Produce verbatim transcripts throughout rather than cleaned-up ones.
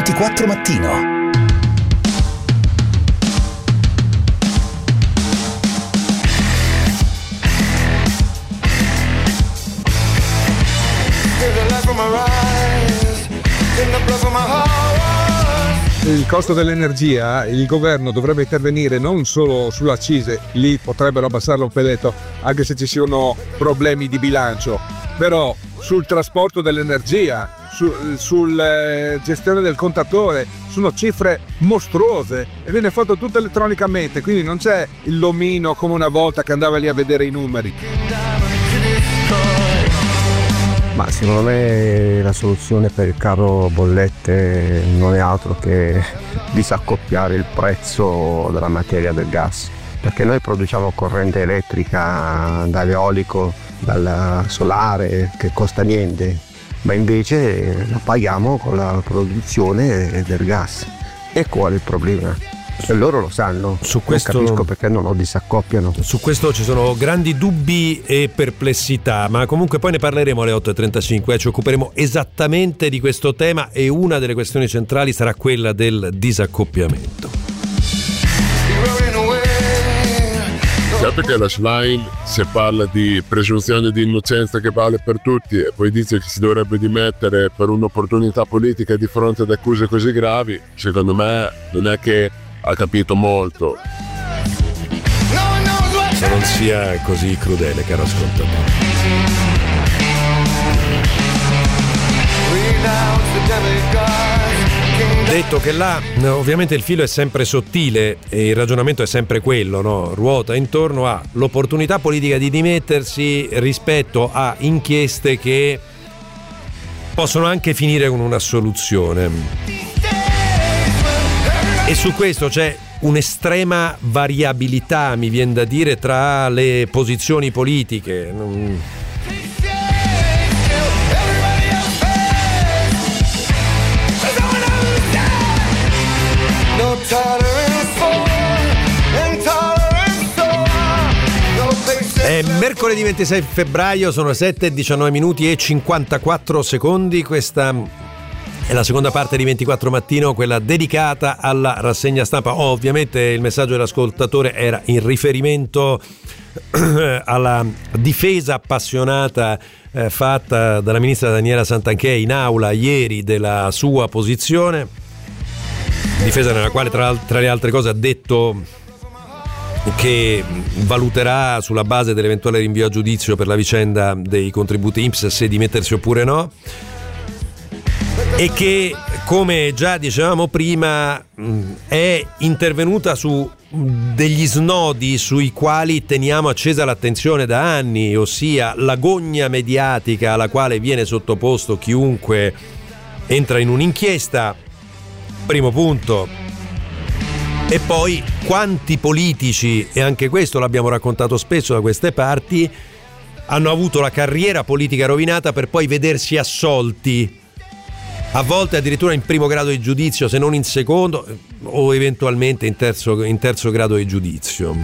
ventiquattro Mattino. Il costo dell'energia, il governo dovrebbe intervenire non solo sulle accise, lì potrebbero abbassarlo un peletto anche se ci sono problemi di bilancio, però sul trasporto dell'energia, su, sulla gestione del contatore, sono cifre mostruose e viene fatto tutto elettronicamente, quindi non c'è il l'omino come una volta che andava lì a vedere i numeri. Ma secondo me la soluzione per il caro bollette non è altro che disaccoppiare il prezzo della materia del gas, perché noi produciamo corrente elettrica dall'eolico, dal solare, che costa niente, ma invece la paghiamo con la produzione del gas. E qual è il problema? E loro lo sanno, su questo, non capisco perché non lo disaccoppiano. Su questo ci sono grandi dubbi e perplessità, ma comunque poi ne parleremo alle otto e trentacinque, eh, ci occuperemo esattamente di questo tema e una delle questioni centrali sarà quella del disaccoppiamento. Certo che la Schlein, se parla di presunzione di innocenza che vale per tutti e poi dice che si dovrebbe dimettere per un'opportunità politica di fronte ad accuse così gravi, secondo me non è che ha capito molto. Se non sia così crudele, caro ascoltatore. Detto che là ovviamente il filo è sempre sottile e il ragionamento è sempre quello, no? Ruota intorno all'opportunità politica di dimettersi rispetto a inchieste che possono anche finire con una soluzione. E su questo c'è un'estrema variabilità, mi viene da dire, tra le posizioni politiche. Non... È mercoledì ventisei febbraio, sono le sette e diciannove minuti e cinquantaquattro secondi. Questa è la seconda parte di ventiquattro Mattino, quella dedicata alla rassegna stampa. Oh, ovviamente il messaggio dell'ascoltatore era in riferimento alla difesa appassionata eh, fatta dalla ministra Daniela Santanchè in aula ieri della sua posizione, difesa nella quale tra, tra le altre cose ha detto che valuterà sulla base dell'eventuale rinvio a giudizio per la vicenda dei contributi I N P S se dimettersi oppure no, e che, come già dicevamo prima, è intervenuta su degli snodi sui quali teniamo accesa l'attenzione da anni, ossia la gogna mediatica alla quale viene sottoposto chiunque entra in un'inchiesta, primo punto. E poi quanti politici, e anche questo l'abbiamo raccontato spesso da queste parti, hanno avuto la carriera politica rovinata per poi vedersi assolti, a volte addirittura in primo grado di giudizio, se non in secondo, o eventualmente in terzo, in terzo grado di giudizio.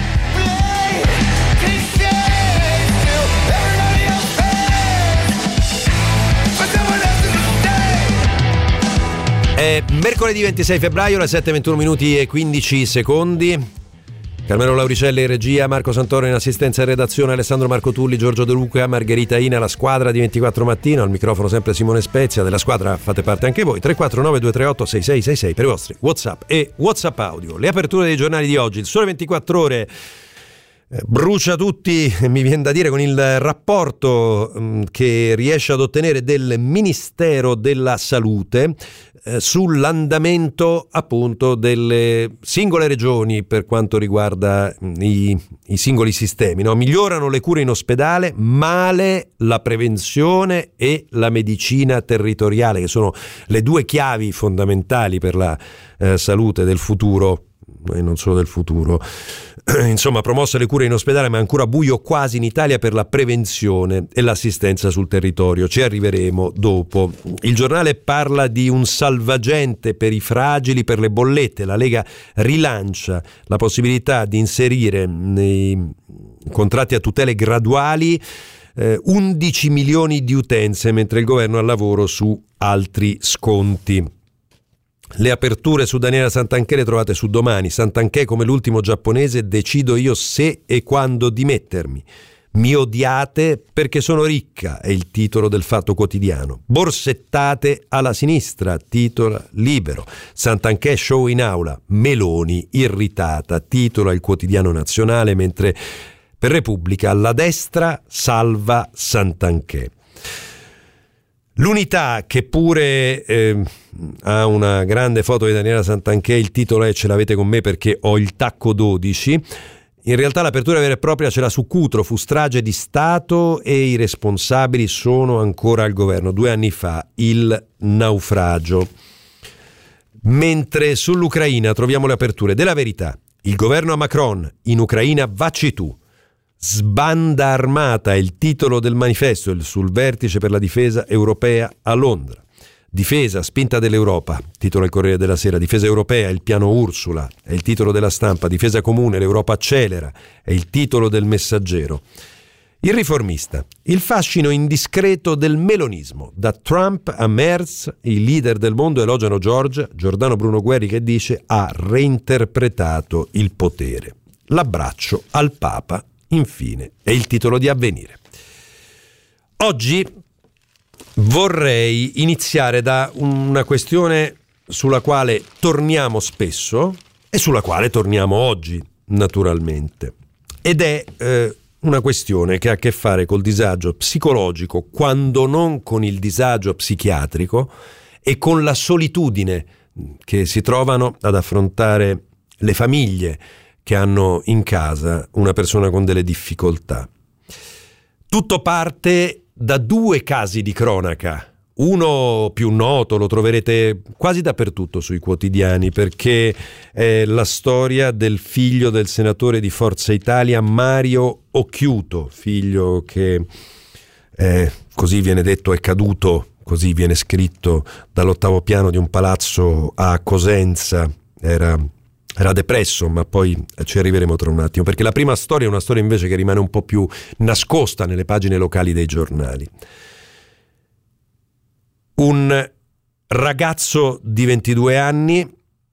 È mercoledì ventisei febbraio, alle sette e ventuno minuti e quindici secondi. Carmelo Lauricelli in regia, Marco Santoro in assistenza e redazione, Alessandro Marco Tulli, Giorgio De Luca, Margherita Ina, la squadra di ventiquattro Mattino, al microfono sempre Simone Spezia. Della squadra fate parte anche voi. tre quattro nove due tre otto sei sei sei sei per i vostri WhatsApp e WhatsApp audio. Le aperture dei giornali di oggi, il Sole ventiquattro Ore brucia tutti, mi viene da dire, con il rapporto che riesce ad ottenere del Ministero della Salute eh, sull'andamento appunto delle singole regioni per quanto riguarda i, i singoli sistemi, no? Migliorano le cure in ospedale, male la prevenzione e la medicina territoriale, che sono le due chiavi fondamentali per la eh, salute del futuro e non solo del futuro. Insomma, promosse le cure in ospedale, ma ancora buio quasi in Italia per la prevenzione e l'assistenza sul territorio. Ci arriveremo dopo. Il giornale parla di un salvagente per i fragili per le bollette. La Lega rilancia la possibilità di inserire nei contratti a tutele graduali eh, undici milioni di utenze, mentre il governo ha al lavoro su altri sconti. Le aperture su Daniela Santanchè le trovate su Domani. Santanchè, come l'ultimo giapponese, decido io se e quando dimettermi. Mi odiate perché sono ricca, è il titolo del Fatto Quotidiano. Borsettate alla sinistra, titola Libero. Santanchè show in aula, Meloni irritata, titola il Quotidiano Nazionale, mentre per Repubblica la destra salva Santanchè. L'Unità, che pure eh, ha una grande foto di Daniela Santanchè, il titolo è "Ce l'avete con me perché ho il tacco dodici". In realtà l'apertura vera e propria ce l'ha su Cutro, fu strage di Stato e i responsabili sono ancora al governo. Due anni fa il naufragio. Mentre sull'Ucraina troviamo le aperture della Verità. Il governo a Macron, in Ucraina vacci tu. Sbanda armata è il titolo del manifesto sul vertice per la difesa europea a Londra. Difesa, spinta dell'Europa, titola il Corriere della Sera. Difesa europea, il piano Ursula, è il titolo della Stampa. Difesa comune, l'Europa accelera, è il titolo del Messaggero. Il Riformista, il fascino indiscreto del melonismo. Da Trump a Merz, i leader del mondo elogiano Giorgia. Giordano Bruno Guerri che dice ha reinterpretato il potere. L'abbraccio al Papa, infine, è il titolo di Avvenire. Oggi vorrei iniziare da una questione sulla quale torniamo spesso e sulla quale torniamo oggi, naturalmente. Ed è eh, una questione che ha a che fare col disagio psicologico, quando non con il disagio psichiatrico, e con la solitudine che si trovano ad affrontare le famiglie che hanno in casa una persona con delle difficoltà. Tutto parte da due casi di cronaca. Uno più noto, lo troverete quasi dappertutto sui quotidiani, perché è la storia del figlio del senatore di Forza Italia Mario Occhiuto, figlio che eh, così viene detto è caduto, così viene scritto, dall'ottavo piano di un palazzo a Cosenza. Era Era depresso, ma poi ci arriveremo tra un attimo, perché la prima storia è una storia invece che rimane un po' più nascosta nelle pagine locali dei giornali. Un ragazzo di ventidue anni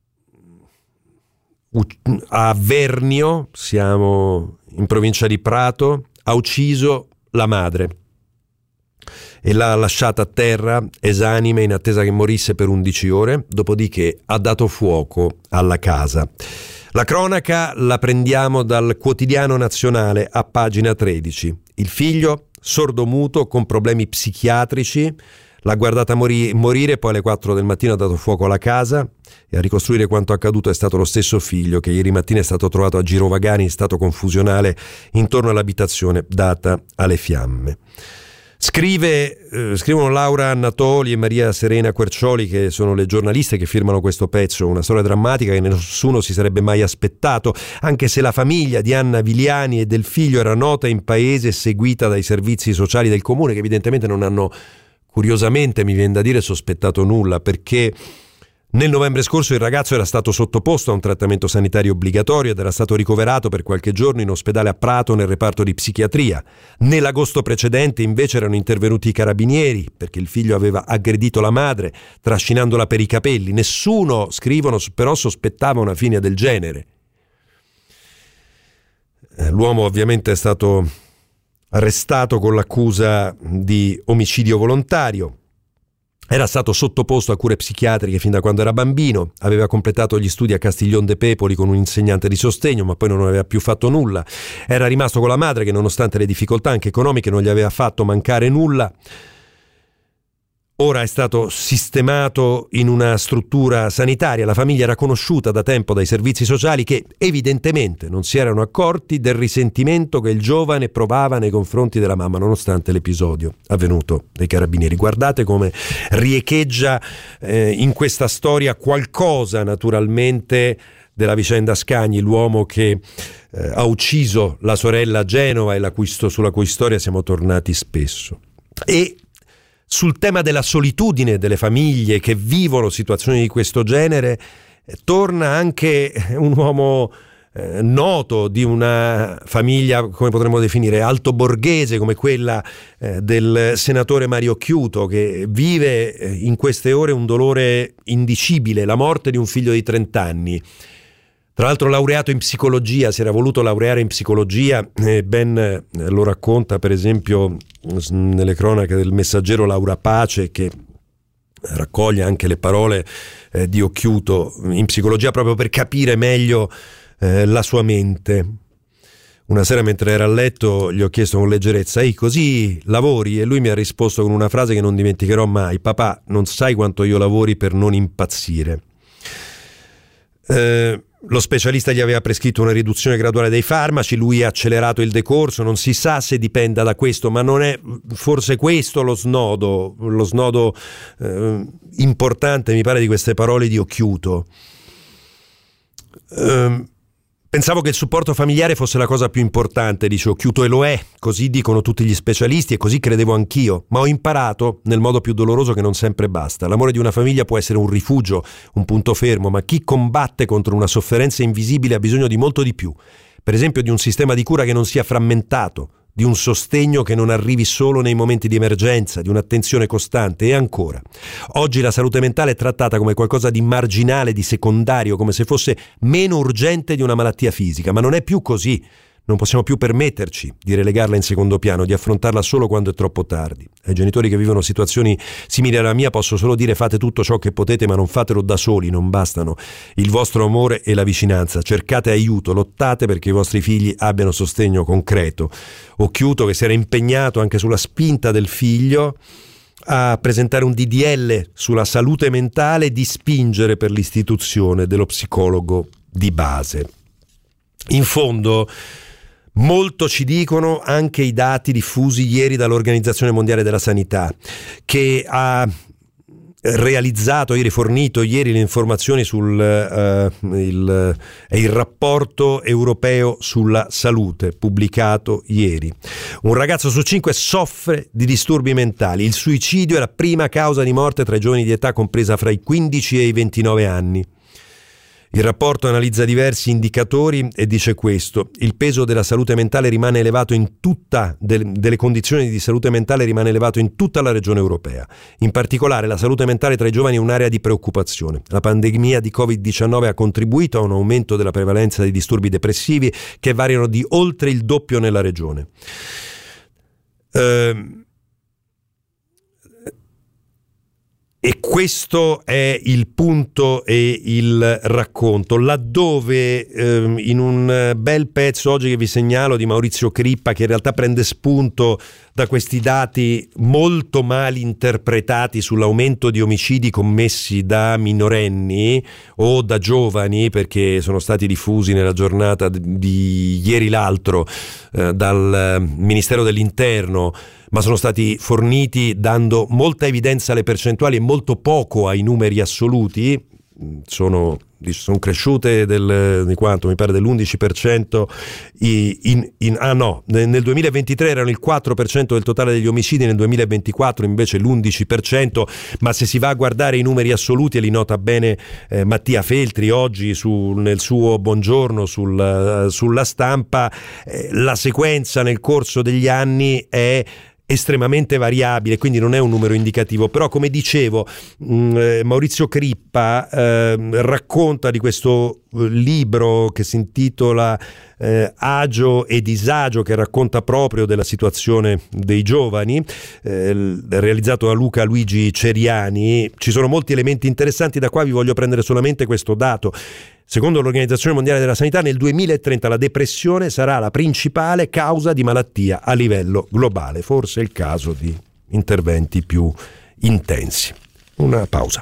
a Vernio, siamo in provincia di Prato, ha ucciso la madre e l'ha lasciata a terra esanime in attesa che morisse per undici ore, dopodiché ha dato fuoco alla casa. La cronaca la prendiamo dal Quotidiano Nazionale a pagina tredici. Il figlio, sordomuto, con problemi psichiatrici, l'ha guardata mori- morire, poi alle quattro del mattino ha dato fuoco alla casa, e a ricostruire quanto accaduto è stato lo stesso figlio che ieri mattina è stato trovato a girovagare in stato confusionale intorno all'abitazione data alle fiamme. Scrive, eh, scrivono Laura Annatoli e Maria Serena Quercioli, che sono le giornaliste che firmano questo pezzo, una storia drammatica che nessuno si sarebbe mai aspettato, anche se la famiglia di Anna Viliani e del figlio era nota in paese e seguita dai servizi sociali del comune, che evidentemente non hanno, curiosamente mi viene da dire, sospettato nulla, perché nel novembre scorso il ragazzo era stato sottoposto a un trattamento sanitario obbligatorio ed era stato ricoverato per qualche giorno in ospedale a Prato nel reparto di psichiatria. Nell'agosto precedente invece erano intervenuti i carabinieri perché il figlio aveva aggredito la madre trascinandola per i capelli. Nessuno, scrivono, però sospettava una fine del genere. L'uomo ovviamente è stato arrestato con l'accusa di omicidio volontario. Era stato sottoposto a cure psichiatriche fin da quando era bambino, aveva completato gli studi a Castiglion de Pepoli con un insegnante di sostegno, ma poi non aveva più fatto nulla. Era rimasto con la madre che, nonostante le difficoltà anche economiche, non gli aveva fatto mancare nulla. Ora è stato sistemato in una struttura sanitaria. La famiglia era conosciuta da tempo dai servizi sociali, che evidentemente non si erano accorti del risentimento che il giovane provava nei confronti della mamma, nonostante l'episodio avvenuto dai carabinieri. Guardate come riecheggia eh, in questa storia qualcosa, naturalmente, della vicenda Scagni, l'uomo che eh, ha ucciso la sorella a Genova e la cui, sulla cui storia siamo tornati spesso. E sul tema della solitudine delle famiglie che vivono situazioni di questo genere, eh, torna anche un uomo eh, noto di una famiglia, come potremmo definire, altoborghese, come quella eh, del senatore Mario Occhiuto, che vive eh, in queste ore un dolore indicibile, la morte di un figlio di trenta anni. Tra l'altro laureato in psicologia, si era voluto laureare in psicologia, e ben eh, lo racconta per esempio nelle cronache del Messaggero Laura Pace, che raccoglie anche le parole eh, di Occhiuto in psicologia proprio per capire meglio eh, la sua mente. Una sera mentre era a letto gli ho chiesto con leggerezza: ehi, così lavori? E lui mi ha risposto con una frase che non dimenticherò mai: papà, non sai quanto io lavori per non impazzire. Eh, Lo specialista gli aveva prescritto una riduzione graduale dei farmaci, lui ha accelerato il decorso, non si sa se dipenda da questo, ma non è forse questo lo snodo, lo snodo eh, importante, mi pare, di queste parole di Occhiuto. Eh, pensavo che il supporto familiare fosse la cosa più importante, dice Occhiuto, e lo è, così dicono tutti gli specialisti e così credevo anch'io, ma ho imparato nel modo più doloroso che non sempre basta. L'amore di una famiglia può essere un rifugio, un punto fermo, ma chi combatte contro una sofferenza invisibile ha bisogno di molto di più. Per esempio di un sistema di cura che non sia frammentato, di un sostegno che non arrivi solo nei momenti di emergenza, di un'attenzione costante. E ancora, oggi la salute mentale è trattata come qualcosa di marginale, di secondario, come se fosse meno urgente di una malattia fisica, ma non è più così. Non possiamo più permetterci di relegarla in secondo piano, di affrontarla solo quando è troppo tardi. Ai genitori che vivono situazioni simili alla mia posso solo dire: fate tutto ciò che potete, ma non fatelo da soli, non bastano il vostro amore e la vicinanza. Cercate aiuto, lottate perché i vostri figli abbiano sostegno concreto. Occhiuto, che si era impegnato anche sulla spinta del figlio a presentare un D D L sulla salute mentale, di spingere per l'istituzione dello psicologo di base. In fondo, molto ci dicono anche i dati diffusi ieri dall'Organizzazione Mondiale della Sanità, che ha realizzato, ieri fornito ieri le informazioni sul uh, il, è il rapporto europeo sulla salute pubblicato ieri. Un ragazzo su cinque soffre di disturbi mentali. Il suicidio è la prima causa di morte tra i giovani di età compresa fra i quindici e i ventinove anni. Il rapporto analizza diversi indicatori e dice questo: il peso della salute mentale rimane elevato in tutta del, delle condizioni di salute mentale rimane elevato in tutta la regione europea. In particolare la salute mentale tra i giovani è un'area di preoccupazione. La pandemia di covid diciannove ha contribuito a un aumento della prevalenza di disturbi depressivi che variano di oltre il doppio nella regione. Ehm E questo è il punto e il racconto, laddove ehm, in un bel pezzo oggi che vi segnalo di Maurizio Crippa, che in realtà prende spunto da questi dati molto mal interpretati sull'aumento di omicidi commessi da minorenni o da giovani, perché sono stati diffusi nella giornata di ieri l'altro eh, dal Ministero dell'Interno, ma sono stati forniti dando molta evidenza alle percentuali e molto poco ai numeri assoluti. Sono, sono cresciute del, di quanto? Mi pare dell'undici per cento in, in, ah no, nel duemilaventitré erano il quattro per cento del totale degli omicidi, nel duemilaventiquattro invece l'undici per cento, ma se si va a guardare i numeri assoluti, e li nota bene eh, Mattia Feltri oggi su, nel suo Buongiorno sul, sulla Stampa, eh, la sequenza nel corso degli anni è estremamente variabile, quindi non è un numero indicativo. Però, come dicevo, mh, Maurizio Crippa eh, racconta di questo libro che si intitola eh, Agio e disagio, che racconta proprio della situazione dei giovani, eh, realizzato da Luca Luigi Ceriani. Ci sono molti elementi interessanti, da qua vi voglio prendere solamente questo dato. Secondo l'Organizzazione Mondiale della Sanità, nel duemilatrenta la depressione sarà la principale causa di malattia a livello globale. Forse è il caso di interventi più intensi. Una pausa.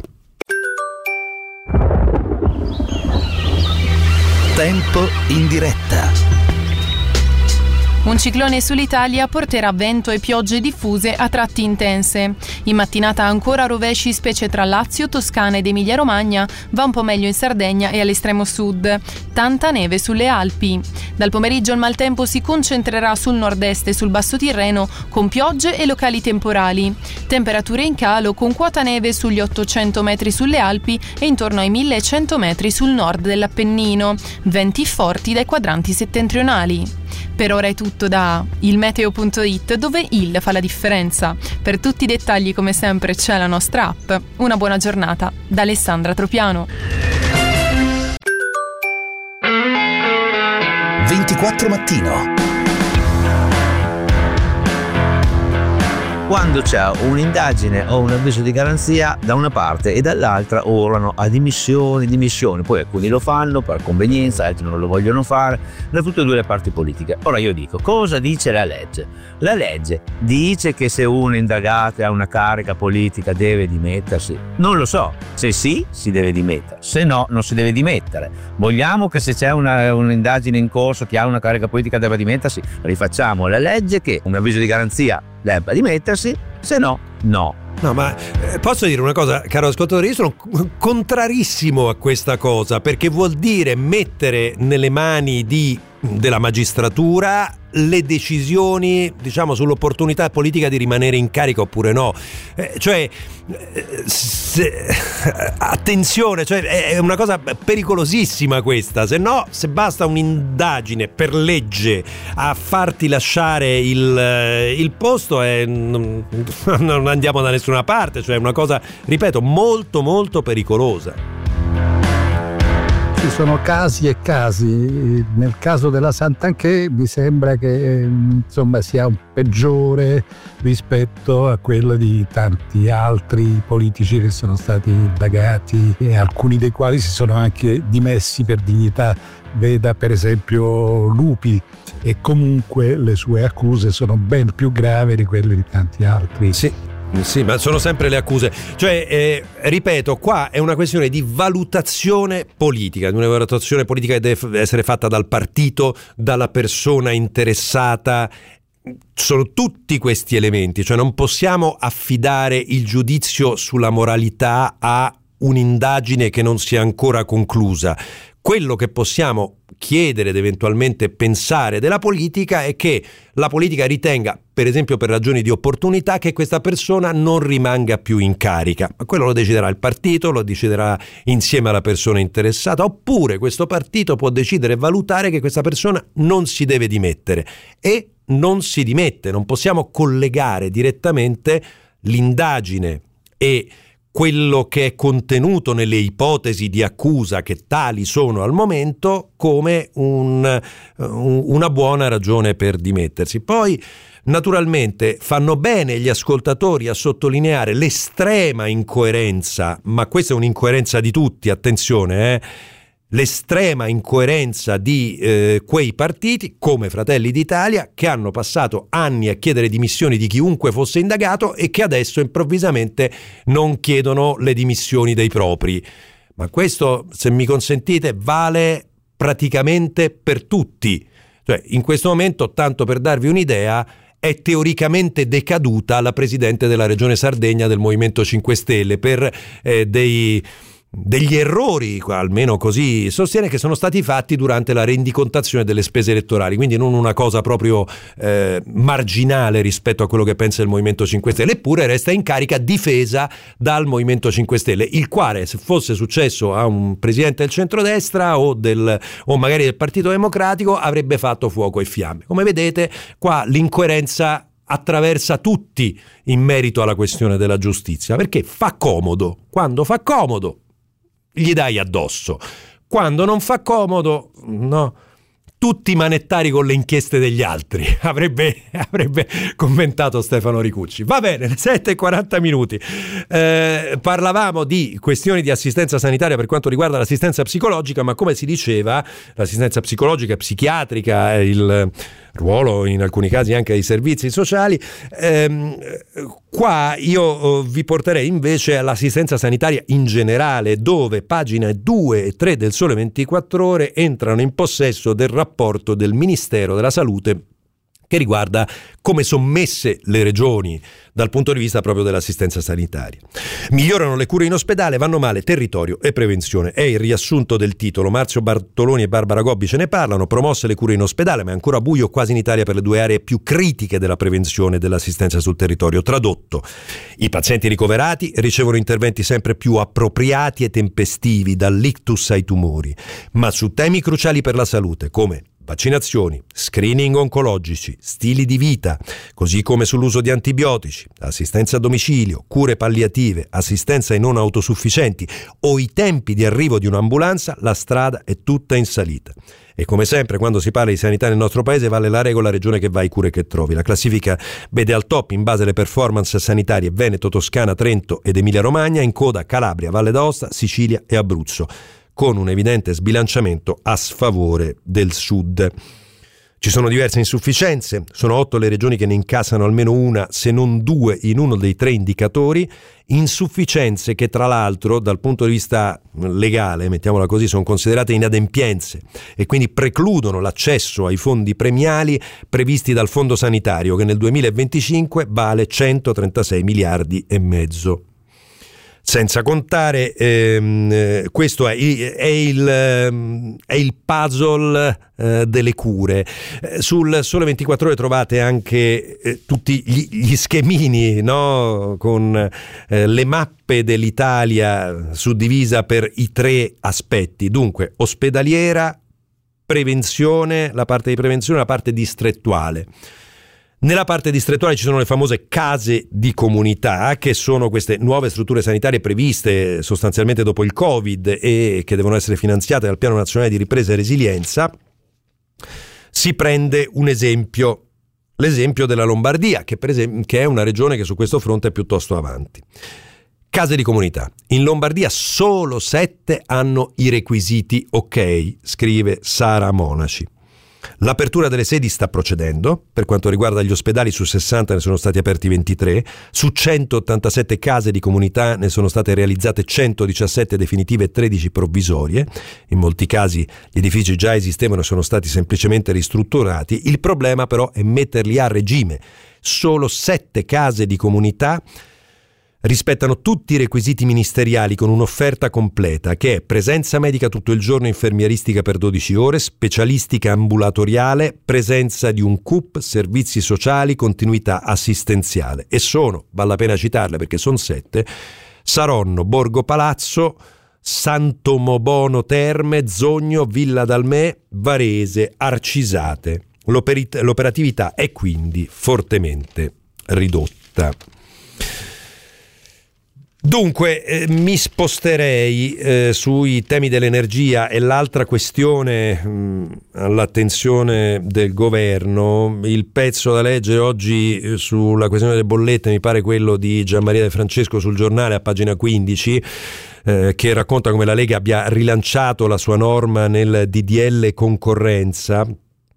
Tempo in diretta. Un ciclone sull'Italia porterà vento e piogge diffuse a tratti intense. In mattinata ancora rovesci specie tra Lazio, Toscana ed Emilia-Romagna, va un po' meglio in Sardegna e all'estremo sud. Tanta neve sulle Alpi. Dal pomeriggio il maltempo si concentrerà sul nord-est e sul Basso Tirreno con piogge e locali temporali. Temperature in calo con quota neve sugli ottocento metri sulle Alpi e intorno ai millecento metri sul nord dell'Appennino. Venti forti dai quadranti settentrionali. Per ora è tutto da il meteo punto it, dove il fa la differenza. Per tutti i dettagli, come sempre, c'è la nostra app. Una buona giornata da Alessandra Tropiano. ventiquattro Mattino. Quando c'è un'indagine o un avviso di garanzia da una parte e dall'altra urlano a dimissioni, dimissioni, poi alcuni lo fanno per convenienza, altri non lo vogliono fare, da tutte e due le parti politiche. Ora io dico, cosa dice la legge? La legge dice che se uno indagato ha una carica politica deve dimettersi? Non lo so, se sì si deve dimettere, se no non si deve dimettere. Vogliamo che se c'è una, un'indagine in corso che ha una carica politica debba dimettersi? Rifacciamo la legge che un avviso di garanzia debba dimettersi, se no, no. No, ma eh, posso dire una cosa, caro ascoltatore, io sono contrarissimo a questa cosa, perché vuol dire mettere nelle mani di, della magistratura le decisioni, diciamo, sull'opportunità politica di rimanere in carica oppure no. Eh, cioè, se, attenzione, cioè, è una cosa pericolosissima questa. Se no, se basta un'indagine per legge a farti lasciare il, il posto, eh, non, non andiamo da nessuna parte. Cioè, è una cosa, ripeto, molto molto pericolosa. Ci sono casi e casi. Nel caso della Santanchè mi sembra che insomma sia un peggiore rispetto a quello di tanti altri politici che sono stati indagati e alcuni dei quali si sono anche dimessi per dignità. Veda per esempio Lupi, e comunque le sue accuse sono ben più gravi di quelle di tanti altri. Sì. Sì, ma sono sempre le accuse. Cioè, eh, ripeto, qua è una questione di valutazione politica, di una valutazione politica che deve essere fatta dal partito, dalla persona interessata. Sono tutti questi elementi, cioè non possiamo affidare il giudizio sulla moralità a un'indagine che non sia ancora conclusa. Quello che possiamo chiedere ed eventualmente pensare della politica è che la politica ritenga, per esempio per ragioni di opportunità, che questa persona non rimanga più in carica. Ma quello lo deciderà il partito, lo deciderà insieme alla persona interessata, oppure questo partito può decidere e valutare che questa persona non si deve dimettere e non si dimette. Non possiamo collegare direttamente l'indagine e quello che è contenuto nelle ipotesi di accusa, che tali sono al momento, come un, un, una buona ragione per dimettersi. Poi, naturalmente, fanno bene gli ascoltatori a sottolineare l'estrema incoerenza, ma questa è un'incoerenza di tutti, attenzione, eh? l'estrema incoerenza di eh, quei partiti come Fratelli d'Italia, che hanno passato anni a chiedere dimissioni di chiunque fosse indagato e che adesso improvvisamente non chiedono le dimissioni dei propri. Ma questo, se mi consentite, vale praticamente per tutti. Cioè, in questo momento, tanto per darvi un'idea, è teoricamente decaduta la presidente della Regione Sardegna del Movimento cinque Stelle per eh, dei degli errori, almeno così sostiene, che sono stati fatti durante la rendicontazione delle spese elettorali, quindi non una cosa proprio eh, marginale rispetto a quello che pensa il Movimento cinque Stelle. Eppure resta in carica difesa dal Movimento cinque Stelle, il quale, se fosse successo a un presidente del centrodestra o, del, o magari del Partito Democratico, avrebbe fatto fuoco e fiamme. Come vedete, qua l'incoerenza attraversa tutti in merito alla questione della giustizia, perché fa comodo. Quando fa comodo gli dai addosso, quando non fa comodo, no, tutti manettari con le inchieste degli altri, avrebbe, avrebbe commentato Stefano Ricucci. Va bene, sette e quaranta minuti. Eh, parlavamo di questioni di assistenza sanitaria per quanto riguarda l'assistenza psicologica, ma come si diceva, l'assistenza psicologica e psichiatrica, il ruolo in alcuni casi anche dei servizi sociali. Ehm, qua io vi porterei invece all'assistenza sanitaria in generale, dove pagine due e tre del Sole ventiquattro Ore entrano in possesso del rapporto del Ministero della Salute che riguarda come sono messe le regioni dal punto di vista proprio dell'assistenza sanitaria. Migliorano le cure in ospedale, vanno male territorio e prevenzione. È il riassunto del titolo. Marzio Bartoloni e Barbara Gobbi ce ne parlano. Promosse le cure in ospedale, ma è ancora buio quasi in Italia per le due aree più critiche della prevenzione e dell'assistenza sul territorio. Tradotto, i pazienti ricoverati ricevono interventi sempre più appropriati e tempestivi, dall'ictus ai tumori, ma su temi cruciali per la salute, come vaccinazioni, screening oncologici, stili di vita, così come sull'uso di antibiotici, assistenza a domicilio, cure palliative, assistenza ai non autosufficienti o i tempi di arrivo di un'ambulanza, la strada è tutta in salita. E come sempre quando si parla di sanità nel nostro paese vale la regola regione che vai, cure che trovi. La classifica vede al top in base alle performance sanitarie Veneto, Toscana, Trento ed Emilia Romagna, in coda Calabria, Valle d'Aosta, Sicilia e Abruzzo, con un evidente sbilanciamento a sfavore del sud. Ci sono diverse insufficienze, sono otto le regioni che ne incassano almeno una, se non due, in uno dei tre indicatori, insufficienze che tra l'altro dal punto di vista legale, mettiamola così, sono considerate inadempienze e quindi precludono l'accesso ai fondi premiali previsti dal Fondo Sanitario, che nel duemilaventicinque vale centotrentasei miliardi e mezzo. Senza contare, ehm, questo è, è, il, è il puzzle eh, delle cure. Eh, sul Sole ventiquattro Ore trovate anche eh, tutti gli, gli schemini, no? Con eh, le mappe dell'Italia suddivisa per i tre aspetti. Dunque, ospedaliera, prevenzione, la parte di prevenzione e la parte distrettuale. Nella parte distrettuale ci sono le famose case di comunità, che sono queste nuove strutture sanitarie previste sostanzialmente dopo il Covid e che devono essere finanziate dal Piano Nazionale di Ripresa e Resilienza. Si prende un esempio, l'esempio della Lombardia, che, per esempio, che è una regione che su questo fronte è piuttosto avanti. Case di comunità. In Lombardia solo sette hanno i requisiti ok, scrive Sara Monaci. L'apertura delle sedi sta procedendo. Per quanto riguarda gli ospedali, su sessanta ne sono stati aperti ventitré, su centottantasette case di comunità ne sono state realizzate centodiciassette definitive e tredici provvisorie. In molti casi gli edifici già esistevano e sono stati semplicemente ristrutturati. Il problema però è metterli a regime. Solo sette case di comunità rispettano tutti i requisiti ministeriali con un'offerta completa, che è presenza medica tutto il giorno, infermieristica per dodici ore, specialistica ambulatoriale, presenza di un C U P, servizi sociali, continuità assistenziale. E sono, vale la pena citarle perché sono sette: Saronno, Borgo Palazzo, Santomobono Terme, Zogno, Villa Dalmè, Varese, Arcisate. L'operit- l'operatività è quindi fortemente ridotta. Dunque eh, mi sposterei eh, sui temi dell'energia e l'altra questione mh, all'attenzione del governo. Il pezzo da leggere oggi eh, sulla questione delle bollette mi pare quello di Gianmaria De Francesco sul Giornale a pagina quindici, eh, che racconta come la Lega abbia rilanciato la sua norma nel D D L concorrenza.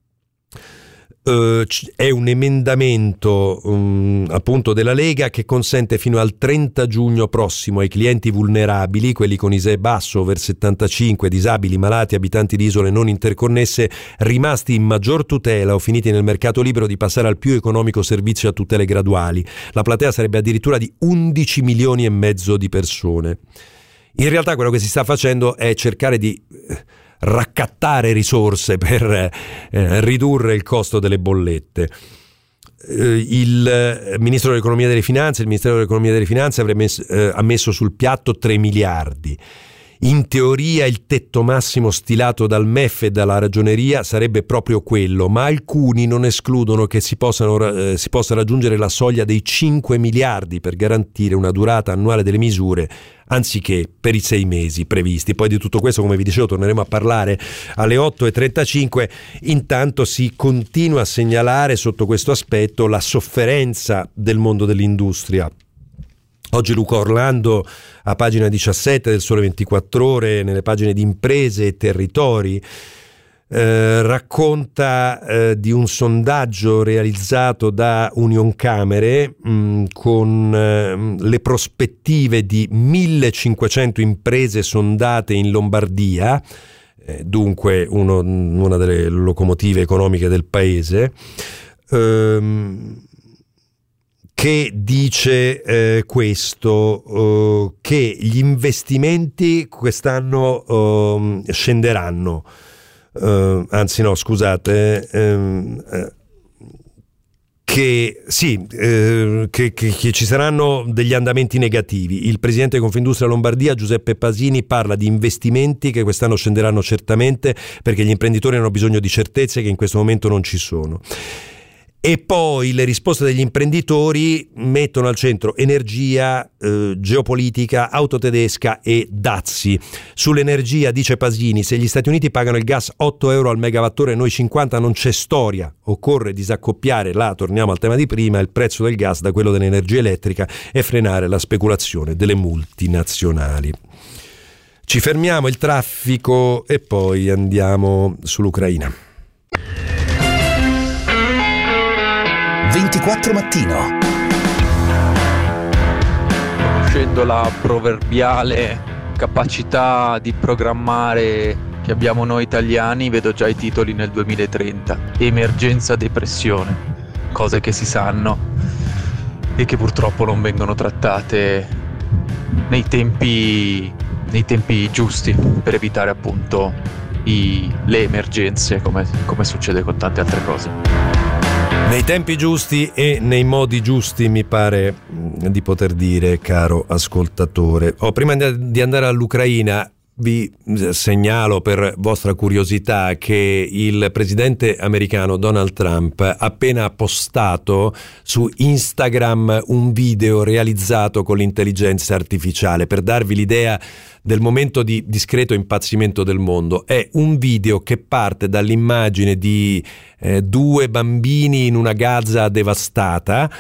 Uh, è un emendamento um, appunto della Lega che consente fino al trenta giugno prossimo ai clienti vulnerabili, quelli con I S E E basso, over settantacinque, disabili, malati, abitanti di isole non interconnesse, rimasti in maggior tutela o finiti nel mercato libero, di passare al più economico servizio a tutele graduali. La platea sarebbe addirittura di undici milioni e mezzo di persone. In realtà quello che si sta facendo è cercare di raccattare risorse per eh, ridurre il costo delle bollette. Eh, il Ministro dell'Economia e delle Finanze, il Ministero dell'Economia e delle Finanze avrebbe messo, eh, ha messo sul piatto tre miliardi. In teoria il tetto massimo stilato dal M E F e dalla Ragioneria sarebbe proprio quello, ma alcuni non escludono che si, possano, eh, si possa raggiungere la soglia dei cinque miliardi per garantire una durata annuale delle misure, anziché per i sei mesi previsti. Poi di tutto questo, come vi dicevo, torneremo a parlare alle otto e trentacinque. Intanto si continua a segnalare sotto questo aspetto la sofferenza del mondo dell'industria. Oggi Luca Orlando, a pagina diciassette del Sole ventiquattro Ore, nelle pagine di imprese e territori, eh, racconta eh, di un sondaggio realizzato da Unioncamere mh, con eh, le prospettive di millecinquecento imprese sondate in Lombardia, eh, dunque uno, una delle locomotive economiche del paese. ehm, che dice eh, questo, eh, che gli investimenti quest'anno eh, scenderanno, eh, anzi no scusate, ehm, eh, che sì, eh, che, che, che ci saranno degli andamenti negativi. Il presidente di Confindustria Lombardia, Giuseppe Pasini, parla di investimenti che quest'anno scenderanno certamente perché gli imprenditori hanno bisogno di certezze che in questo momento non ci sono. E poi le risposte degli imprenditori mettono al centro energia, eh, geopolitica, auto tedesca e dazi. Sull'energia dice Pasini: se gli Stati Uniti pagano il gas otto euro al megawattora e noi cinquanta non c'è storia, occorre disaccoppiare, là torniamo al tema di prima, il prezzo del gas da quello dell'energia elettrica e frenare la speculazione delle multinazionali. Ci fermiamo, il traffico, e poi andiamo sull'Ucraina. ventiquattro mattino. Conoscendo la proverbiale capacità di programmare che abbiamo noi italiani, vedo già i titoli nel duemilatrenta. Emergenza depressione, cose che si sanno e che purtroppo non vengono trattate nei tempi, nei tempi giusti per evitare appunto i, le emergenze, come, come succede con tante altre cose. Nei tempi giusti e nei modi giusti, mi pare di poter dire, caro ascoltatore. Oh, prima di andare all'Ucraina, vi segnalo per vostra curiosità che il presidente americano Donald Trump ha appena postato su Instagram un video realizzato con l'intelligenza artificiale, per darvi l'idea del momento di discreto impazzimento del mondo. È un video che parte dall'immagine di eh, due bambini in una Gaza devastata,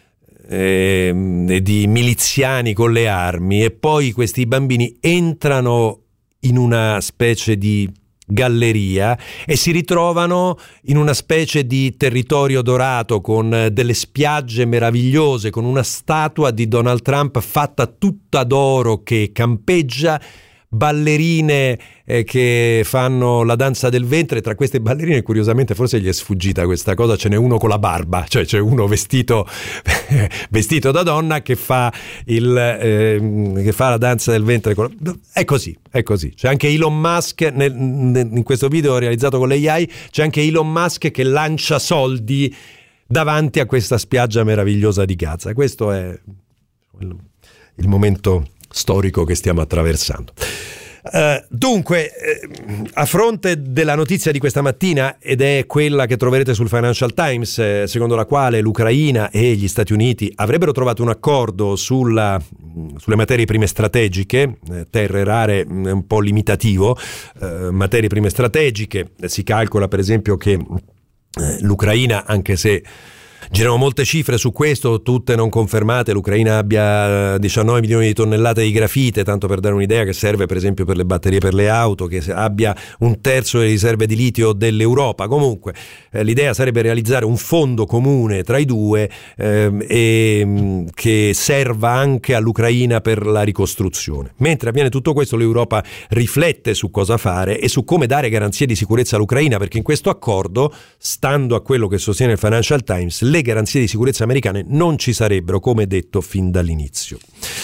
eh, di miliziani con le armi, e poi questi bambini entrano in una specie di galleria e si ritrovano in una specie di territorio dorato con delle spiagge meravigliose, con una statua di Donald Trump fatta tutta d'oro che campeggia, ballerine eh, che fanno la danza del ventre. Tra queste ballerine, curiosamente, forse gli è sfuggita questa cosa, ce n'è uno con la barba, cioè c'è uno vestito vestito da donna che fa il eh, che fa la danza del ventre con la... è così, è così. C'è anche Elon Musk nel, nel, in questo video realizzato con l'A I, c'è anche Elon Musk che lancia soldi davanti a questa spiaggia meravigliosa di Gaza. Questo è il, il momento storico che stiamo attraversando. Uh, dunque, eh, a fronte della notizia di questa mattina, ed è quella che troverete sul Financial Times, eh, secondo la quale l'Ucraina e gli Stati Uniti avrebbero trovato un accordo sulla, sulle materie prime strategiche, eh, terre rare è un po' limitativo, eh, materie prime strategiche, eh, si calcola per esempio che eh, l'Ucraina, anche se girano molte cifre su questo, tutte non confermate, l'Ucraina abbia diciannove milioni di tonnellate di grafite, tanto per dare un'idea, che serve per esempio per le batterie per le auto, che abbia un terzo delle riserve di litio dell'Europa. Comunque eh, l'idea sarebbe realizzare un fondo comune tra i due eh, e che serva anche all'Ucraina per la ricostruzione. Mentre avviene tutto questo, l'Europa riflette su cosa fare e su come dare garanzie di sicurezza all'Ucraina, perché in questo accordo, stando a quello che sostiene il Financial Times, le garanzie di sicurezza americane non ci sarebbero, come detto fin dall'inizio.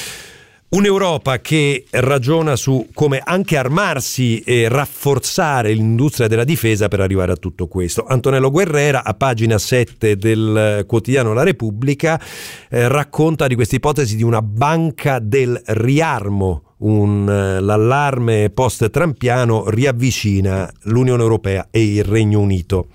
Un'Europa che ragiona su come anche armarsi e rafforzare l'industria della difesa per arrivare a tutto questo. Antonello Guerrera, a pagina sette del quotidiano La Repubblica, eh, racconta di questa ipotesi di una banca del riarmo. Un, l'allarme post-trampiano riavvicina l'Unione Europea e il Regno Unito.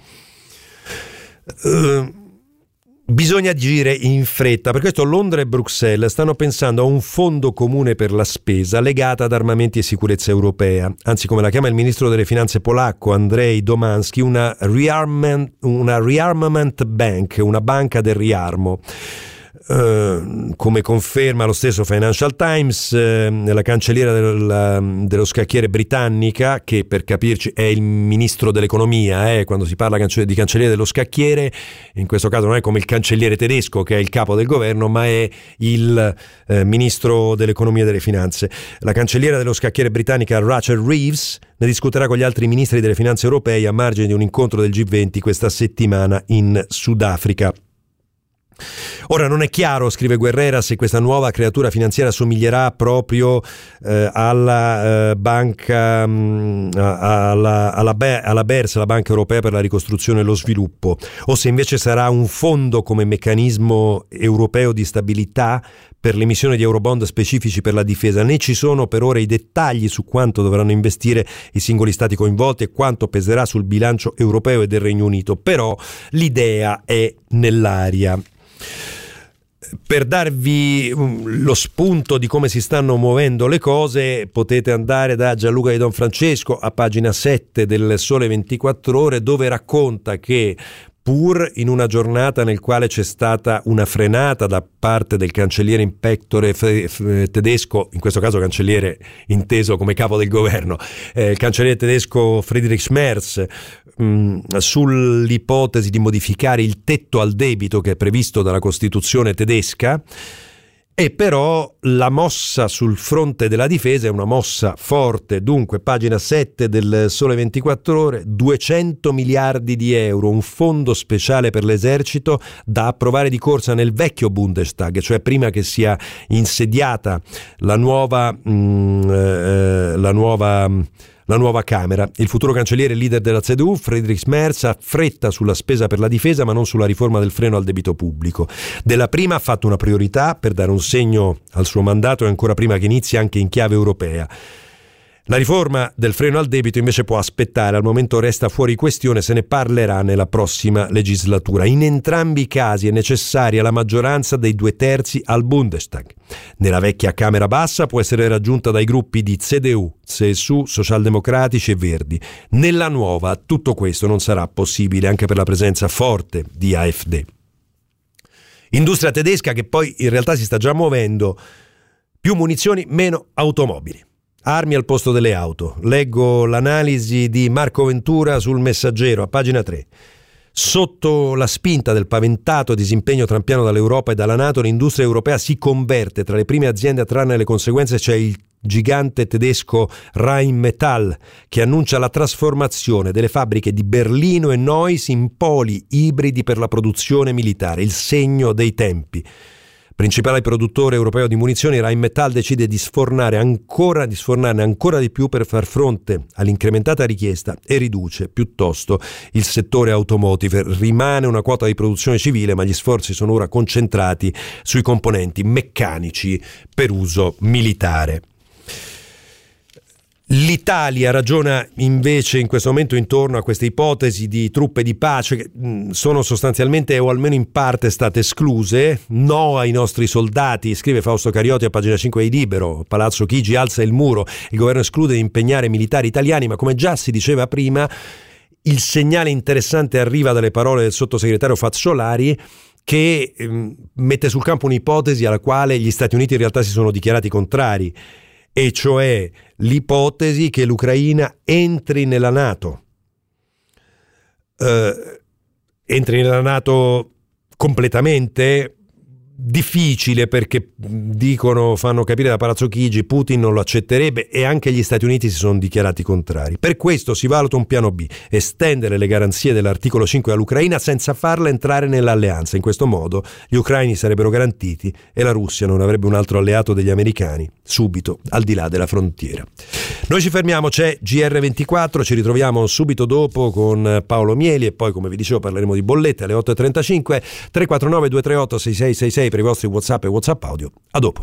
Uh, Bisogna agire in fretta, per questo Londra e Bruxelles stanno pensando a un fondo comune per la spesa legata ad armamenti e sicurezza europea, anzi, come la chiama il ministro delle finanze polacco Andrzej Domanski, una rearmament, una rearmament bank, una banca del riarmo. Uh, come conferma lo stesso Financial Times, uh, la cancelliera del, dello scacchiere britannica, che per capirci è il ministro dell'economia, eh, quando si parla cance- di cancelliere dello scacchiere, in questo caso non è come il cancelliere tedesco che è il capo del governo, ma è il uh, ministro dell'economia e delle finanze. La cancelliera dello scacchiere britannica Rachel Reeves ne discuterà con gli altri ministri delle finanze europei a margine di un incontro del G venti questa settimana in Sudafrica. Ora non è chiaro, scrive Guerrera, se questa nuova creatura finanziaria somiglierà proprio eh, alla eh, banca mh, alla, alla, alla B E R S, la Banca Europea per la Ricostruzione e lo Sviluppo, o se invece sarà un fondo come meccanismo europeo di stabilità per l'emissione di eurobond specifici per la difesa. Né ci sono per ora i dettagli su quanto dovranno investire i singoli stati coinvolti e quanto peserà sul bilancio europeo e del Regno Unito, però l'idea è nell'aria. Per darvi lo spunto di come si stanno muovendo le cose, potete andare da Gianluca di Don Francesco a pagina sette del Sole ventiquattro Ore, dove racconta che pur in una giornata nel quale c'è stata una frenata da parte del cancelliere in pectore tedesco, in questo caso cancelliere inteso come capo del governo, eh, il cancelliere tedesco Friedrich Merz, mh, sull'ipotesi di modificare il tetto al debito che è previsto dalla Costituzione tedesca. E però la mossa sul fronte della difesa è una mossa forte. Dunque, pagina sette del Sole ventiquattro Ore, duecento miliardi di euro, un fondo speciale per l'esercito da approvare di corsa nel vecchio Bundestag, cioè prima che sia insediata la nuova mh, eh, la nuova La nuova Camera. Il futuro cancelliere leader della C D U, Friedrich Merz, ha fretta sulla spesa per la difesa ma non sulla riforma del freno al debito pubblico. Della prima ha fatto una priorità per dare un segno al suo mandato e ancora prima che inizi anche in chiave europea. La riforma del freno al debito invece può aspettare, al momento resta fuori questione, se ne parlerà nella prossima legislatura. In entrambi i casi è necessaria la maggioranza dei due terzi al Bundestag. Nella vecchia Camera Bassa può essere raggiunta dai gruppi di C D U, C S U, Socialdemocratici e Verdi. Nella nuova tutto questo non sarà possibile anche per la presenza forte di A F D. Industria tedesca che poi in realtà si sta già muovendo, più munizioni, meno automobili. Armi al posto delle auto. Leggo l'analisi di Marco Ventura sul Messaggero a pagina tre. Sotto la spinta del paventato disimpegno trampiano dall'Europa e dalla NATO, l'industria europea si converte. Tra le prime aziende a trarne le conseguenze c'è il gigante tedesco Rheinmetall, che annuncia la trasformazione delle fabbriche di Berlino e Neuss in poli ibridi per la produzione militare, il segno dei tempi. Principale produttore europeo di munizioni, Rheinmetall decide di sfornare ancora, di sfornarne ancora di più per far fronte all'incrementata richiesta e riduce piuttosto il settore automotive. Rimane una quota di produzione civile, ma gli sforzi sono ora concentrati sui componenti meccanici per uso militare. L'Italia ragiona invece in questo momento intorno a queste ipotesi di truppe di pace che sono sostanzialmente o almeno in parte state escluse. No ai nostri soldati, scrive Fausto Carioti a pagina cinque di Libero. Palazzo Chigi alza il muro, il governo esclude di impegnare militari italiani, ma come già si diceva prima, il segnale interessante arriva dalle parole del sottosegretario Fazzolari, che ehm, mette sul campo un'ipotesi alla quale gli Stati Uniti in realtà si sono dichiarati contrari, e cioè l'ipotesi che l'Ucraina entri nella NATO. Uh, entri nella NATO completamente? Difficile, perché dicono, fanno capire da Palazzo Chigi, Putin non lo accetterebbe e anche gli Stati Uniti si sono dichiarati contrari. Per questo si valuta un piano B, estendere le garanzie dell'articolo cinque all'Ucraina senza farla entrare nell'alleanza. In questo modo gli ucraini sarebbero garantiti e la Russia non avrebbe un altro alleato degli americani subito al di là della frontiera. Noi ci fermiamo, c'è G R ventiquattro, ci ritroviamo subito dopo con Paolo Mieli e poi, come vi dicevo, parleremo di bollette alle otto e trentacinque. Tre quattro nove due tre otto sei sei sei sei per i vostri WhatsApp e WhatsApp audio. A dopo.